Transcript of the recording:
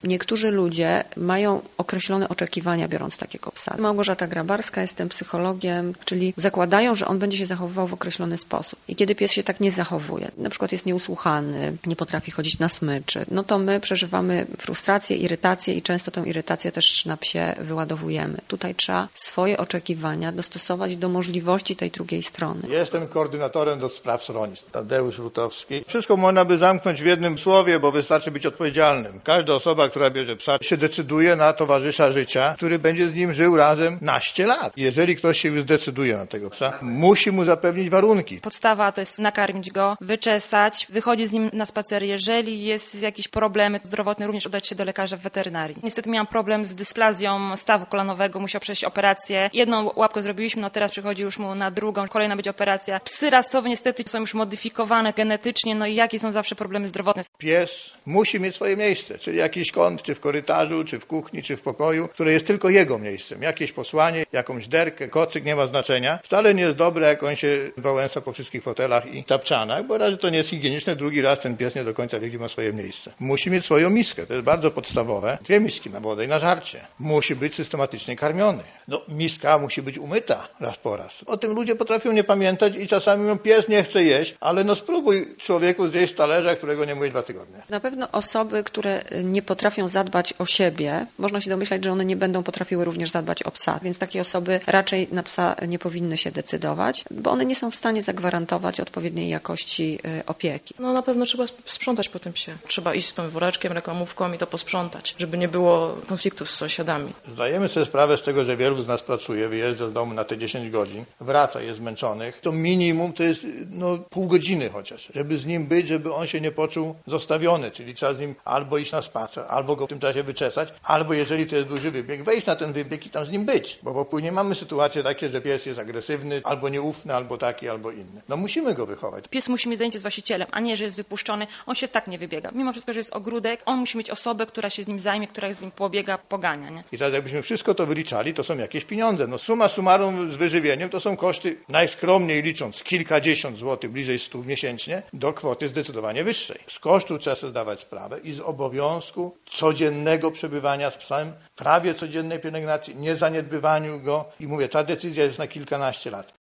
Niektórzy ludzie mają określone oczekiwania, biorąc takiego psa. Małgorzata Grabarska, jestem psychologiem, czyli zakładają, że on będzie się zachowywał w określony sposób. I kiedy pies się tak nie zachowuje, na przykład jest nieusłuchany, nie potrafi chodzić na smyczy, no to my przeżywamy frustrację, irytację i często tę irytację też na psie wyładowujemy. Tutaj trzeba swoje oczekiwania dostosować do możliwości tej drugiej strony. Jestem koordynatorem do spraw schronistw, Tadeusz Rutowski. Wszystko można by zamknąć w jednym słowie, bo wystarczy być odpowiedzialnym. Każda osoba, która bierze psa, się decyduje na towarzysza życia, który będzie z nim żył razem naście lat. Jeżeli ktoś się już zdecyduje na tego psa, musi mu zapewnić warunki. Podstawa to jest nakarmić go, wyczesać, wychodzić z nim na spacer. Jeżeli jest jakieś problemy zdrowotne, również udać się do lekarza w weterynarii. Niestety miałam problem z dysplazją stawu kolanowego, musiał przejść operację. Jedną łapkę zrobiliśmy, no teraz przychodzi już mu na drugą, kolejna będzie operacja. Psy rasowe niestety są już modyfikowane genetycznie, no i jakie są zawsze problemy zdrowotne. Pies musi mieć swoje miejsce, czyli jakiś kąt, czy w korytarzu, czy w kuchni, czy w pokoju, które jest tylko jego miejscem. Jakieś posłanie, jakąś derkę, kocyk, nie ma znaczenia. Wcale nie jest dobre, jak on się wałęsa po wszystkich fotelach i tapczanach, bo raz, że to nie jest higieniczne, drugi raz ten pies nie do końca wie, gdzie ma swoje miejsce. Musi mieć swoją miskę, to jest bardzo podstawowe. 2 miski na wodę i na żarcie. Musi być systematycznie karmiony. No, miska musi być umyta raz po raz. O tym ludzie potrafią nie pamiętać i czasami mówią, pies nie chce jeść, ale no spróbuj człowieku zjeść z talerza, którego nie myłeś 2 tygodnie. Na pewno osoby, które nie potrafią zadbać o siebie, można się domyślać, że one nie będą potrafiły również zadbać o psa, więc takie osoby raczej na psa nie powinny się decydować, bo one nie są w stanie zagwarantować odpowiedniej jakości opieki. No na pewno trzeba sprzątać po tym psie. Trzeba iść z tym woreczkiem, reklamówką i to posprzątać, żeby nie było konfliktów z sąsiadami. Zdajemy sobie sprawę z tego, że wielu z nas pracuje, wyjeżdża z domu na te 10 godzin, wraca, jest zmęczonych. To minimum to jest pół godziny chociaż, żeby z nim być, żeby on się nie poczuł zostawiony, czyli trzeba z nim albo iść na spacer, albo go w tym czasie wyczesać, albo jeżeli to jest duży wybieg, wejść na ten wybieg i tam z nim być, bo później mamy sytuacje takie, że pies jest agresywny, albo nieufny, albo taki, albo inny. No musimy go wychować. Pies musi mieć zajęcie z właścicielem, a nie, że jest wypuszczony, on się tak nie wybiega. Mimo wszystko, że jest ogródek, on musi mieć osobę, która się z nim zajmie, która z nim pobiega, pogania, nie? I teraz jakbyśmy wszystko to wyliczali, to są jakieś pieniądze. No summa summarum z wyżywieniem to są koszty, najskromniej licząc, kilkadziesiąt złotych, bliżej 100 miesięcznie, do kwoty zdecydowanie wyższej. Z kosztu trzeba sobie zdawać sprawę i z obowiązku codziennego przebywania z psem, prawie codziennej pielęgnacji, nie zaniedbywaniu go. I mówię, ta decyzja jest na kilkanaście lat.